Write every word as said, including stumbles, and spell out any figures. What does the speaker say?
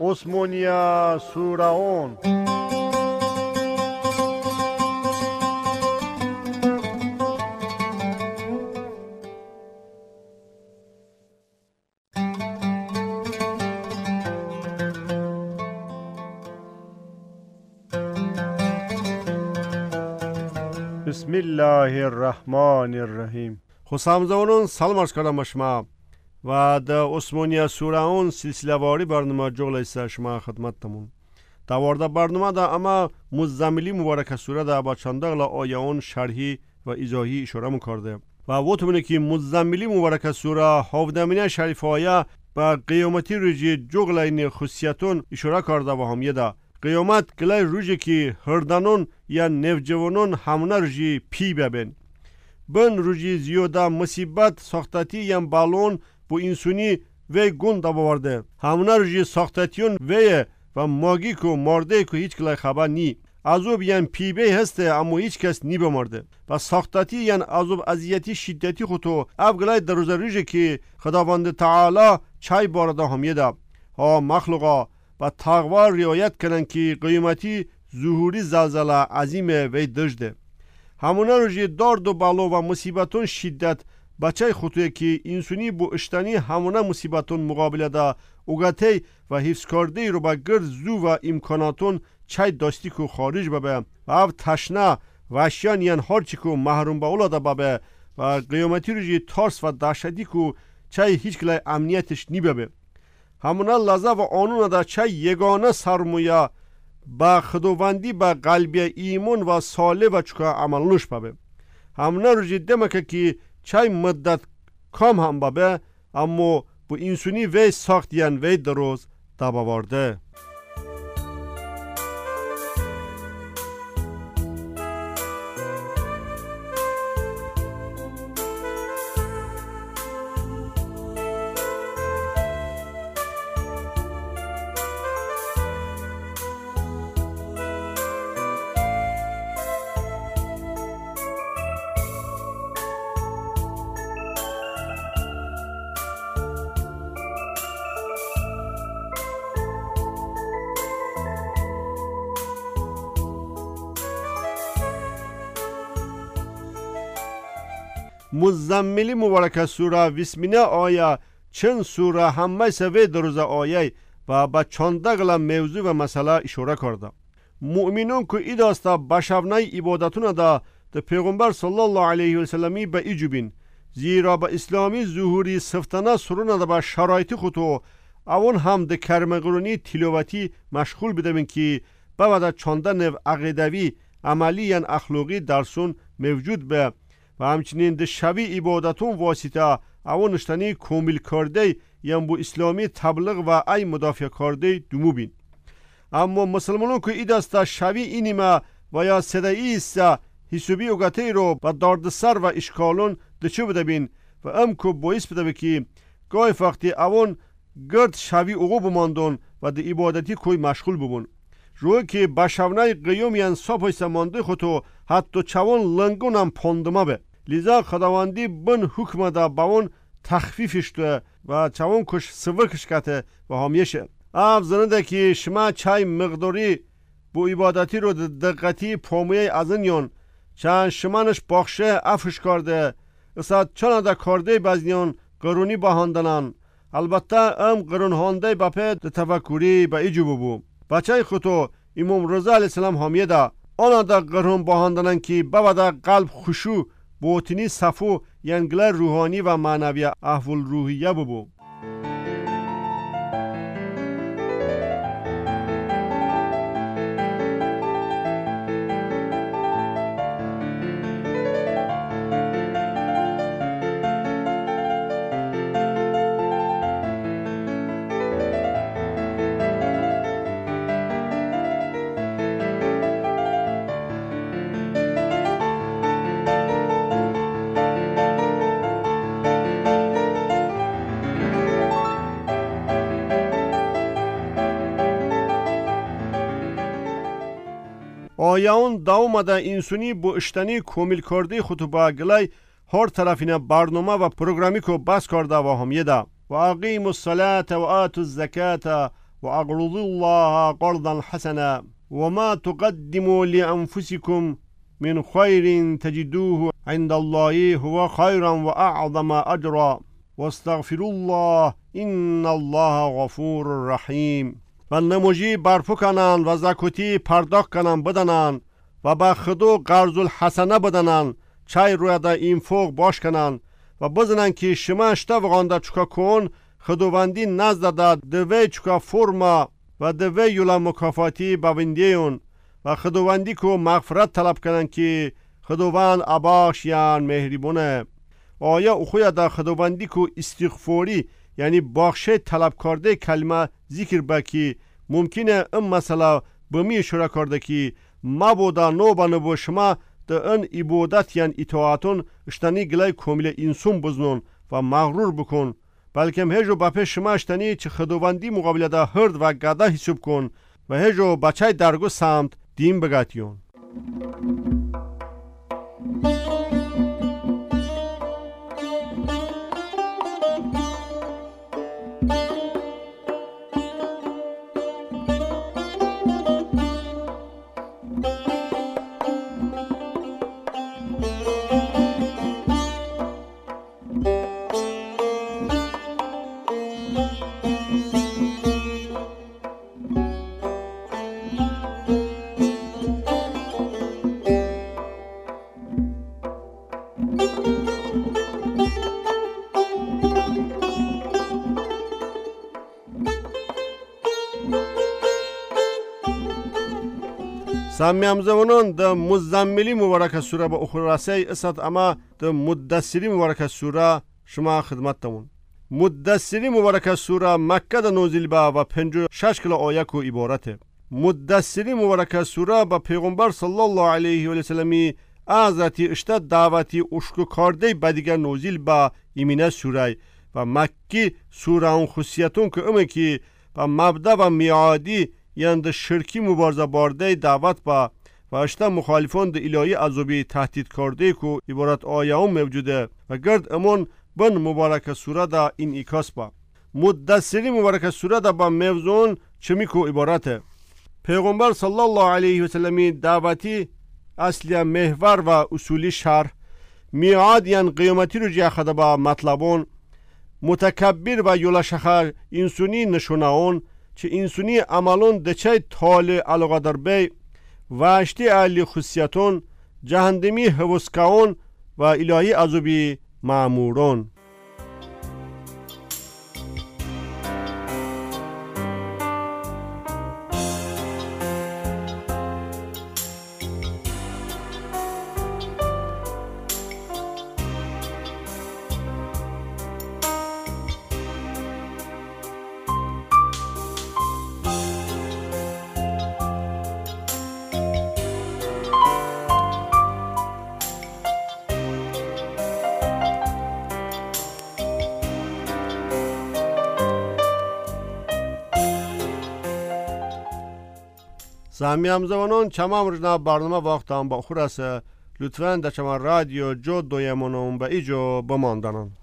عثمانیه سورعون. بسم الله الرحمن الرحیم. خوشامدونون سلام عرض کردم شما و در عثمانیه سورعون سلسله واری برنامه جغل است شما خدمتتون. در وارد برنامه دا اما مزملی مبارک سوره دا با چندغلا آیون شرحی و ایزاهی اشاره می‌کرده و وقتی که مزملی مبارک سوره هفدهمین شریف آیه با قیامتی روزی جغل این خصوصیتون اشاره کرده و هم یدا قیامت گلای روزی که هردانون یا نوجوانون همونه روزی پی ببین. بن روزی زیاده مصیبت ساختتی یا بالون bu insuni ve gunda bavarde. Hamuna ruji saxtatiyun ve ve magi ko marde ko hiç kılay xabar ni. Azub yan pibe heste ama hiç kes ni bemarde. Ve saxtati yan azub aziyeti şiddeti xuto avglay daruza ruji ki Xudavand Taala çay barada hamiyeda. Ha makhluqa ve tağvar riayet kenen ki qiyamati zuhuri zalzala azime ve dajde. Hamuna ruji dard و balo ve musibetun şiddet بچه خطوی که انسانی با اشتنی همونه مصیبتون مقابله دا اوگته و حفظ کرده رو با گرد زو و امکاناتون چای داستی که خارج ببه و او تشنه و اشیان یعن هرچی که محروم با اولاده ببه و قیامتی رو جی ترس و دهشتی که چای هیچ کلای امنیتش نی ببه. همونه لحظه و آنون دا چای یگانه سرمویه با خداوندی با قلبی ایمان و ساله و چکا عملنوش ببه. همونه رو جی دمکه که چای مدت کم هم بابه اما bu insuni ve saxtiyan ve daroz tabavarde. مزملی مبارک سوره ویسمینه آیه چند سوره همه سوی دروز آیه و با چانده گلا موضوع و مسئله اشاره کرده. مؤمنون که ای داسته بشونای عبادتون دا ده پیغمبر صلی الله علیه و سلمی به ایجوبین زیرا با اسلامی ظهوری صفتانه سرونه دا با شرایط خودو اون هم ده کرمقرونی تلاوتی مشغول بدمین که با چانده نو عقیدوی عملی یا اخلاقی درسون موجود به و همچنین ده شوی عبادتون واسطه اون نشتنی کامل کرده یم بو اسلامی تبلیغ و ای مدافع کرده دمو بین. اما مسلمانون که ای دسته شوی اینیمه و یا صدایی ایسته حسابی اوگته رو با دردسر و اشکالون ده چه بده بین و ام که باعث بده بکی گای وقتی اون گرد شوی اوگو بماندون و ده عبادتی کوی مشغول ببون. روی که بشونای قیوم یان صاحب سمانده خودو حتی چوان لنگون هم پاندمه به. لیزا خداوندی بن حکم دا باون تخفیفش تو و چوان کش سور کش کته و همیشه. اف زنده که شما چای مقداری بو عبادتی رو دقتی پامیه ازنیون چند شمانش باخشه افش کرده اصاد چند دا کرده بزنیون قرونی باهاندنان البته ام قرون هانده بپه ده تفکری با ایجو ببو. بچه خودو امام رضا علیه السلام همیه دا آنا دا قرون باهاندنان که بودا قلب خشو بوتنی صفو ینگل روحانی و معنوی احوال روحیه ببو. آیان داومده انسانی با اشتنی کامل کرده خود با گلای هر طرفینه برنامه و پروگرامی که بس کرده و همیه ده و اقیم الصلاة و آتوا الزکاة وأقرضوا الله قرضا حسنا وما تقدموا لأنفسكم من خير تجدوه عند الله هو خيرا وأعظم أجرا واستغفروا الله إن الله غفور رحیم. و نموجی برپو کنن و زکوتی پرداخت کنن بدنن و با خدو قرض الحسنه بدنن چای روی دا این فوق باش کنن و بزنن که شما اشتا وغانده چکا کن خدووندی نزد دا دوی چکا فرما و دوی یولا مکافاتی باوندیون و خدووندی کو مغفرت طلب کنن که خدووند اباش یان مهربونه. آیا اخویا دا خدووندی کو استغفاری یعنی بخشه طلب کرده کلمه ذکر بکی ممکنه ام مسئله بمی شورا کرده که ما بودا نو بانو شما دا ان عبادت یعنی اطاعتون اشتانی گلای کامل انسون بزنون و مغرور بکن بلکه هجو باپه شما اشتانی چه خدووندی مقابل دا هرد و گده حساب کن و هجو بچه درگو سمت دیم بگاتیون. سامیام زمانان دا مزملی مبارک سوره با اخراسی اسد اما دا مدثری مبارک سوره شما خدمت تمون. مدثری مبارک سوره مکه دا نوزیل با و پنجو شش کلا آیه کو عبارته. مدثری مبارک سوره با پیغمبر صلی الله علیه و سلمی ازاتی اشتاد دعوتی اشکو کارده بدیگر نوزیل با ایمینه سوره و مکی سوره اون خصیتون که امه که با مبدا و میعادی یند شرکی مبارزه بارده دعوت با و اشتا مخالفان ده الهی عذابی تهدید کرده کو عبارت آیه هم موجوده و گرد امون بن مبارک سوره دا این ایکاس با. مدثری مبارک سوره دا با موضوعون چمی کو عبارته. پیغمبر صلی الله علیه و سلمی دعوتی اصلی محور و اصولی شرح میعاد یان قیامتی رو جه خدا با مطلبون متکبر و یولا شخر انسونی نشونهون چه انسونی عملون دچه تال علاقه در بی و اشتی علی خصیتون جهندمی حوسکاون و الهی عذابی معمورون. سامیام زمانون چمام رجنا برنامه وقت هم با خورسه لطفاً در چمام رادیو جو دویمونم با ایجو بماندنن.